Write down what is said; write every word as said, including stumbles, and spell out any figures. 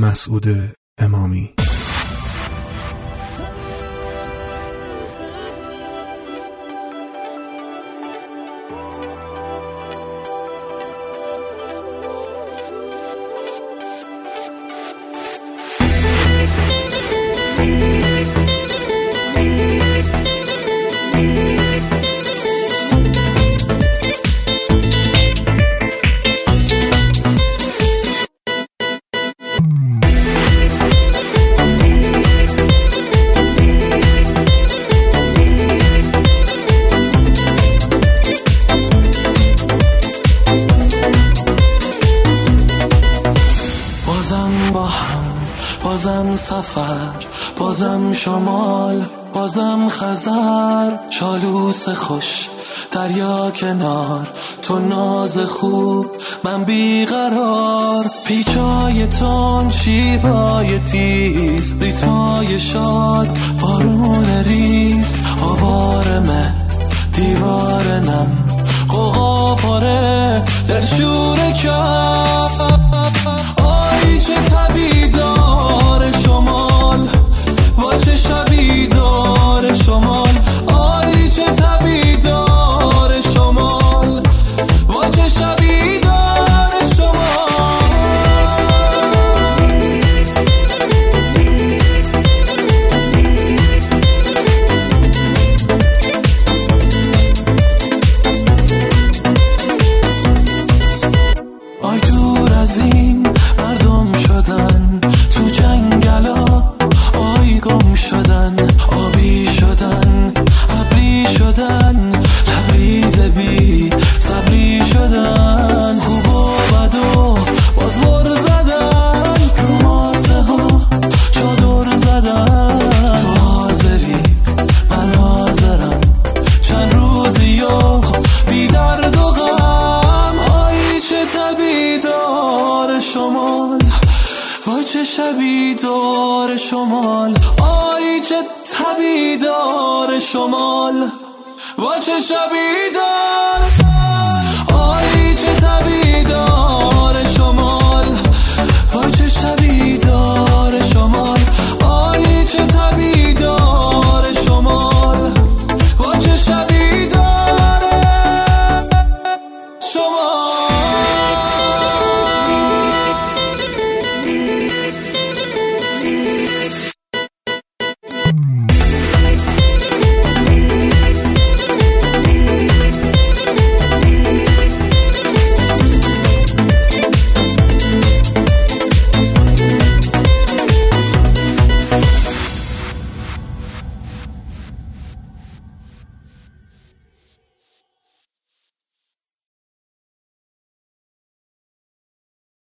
مسعود امامی. بازم سفر، بازم شمال، بازم خزر، چالوس خوش دریا کنار، تو ناز خوب من بیقرار، پیچای تون شیبای تیز، ریتمای شاد بارون ریز، آوارمه دیوار نم، قوقا پاره دلشور کم. آی چه طبیعی داره شمال، وای چه شبی داره شمال، آی چه طبیعی داره شمال، وای چه شبی داره شمال. آی دور از این مردم شدن، تو جنگلا آی گم شدن، آبی شدن ابری شدن، لبریز بی صبری شدن، خوب و بد و باز ور زدن، رو ماسه ها چادر زدن، تو حاضری من حاضرم، چند روزی و بی درد و غم. آی چه طبیعی داره شمال، وای چه شبی داره شمال، آی چه طبیعی داره شمال، وای چه شبی داره، آی چه طبیعی داره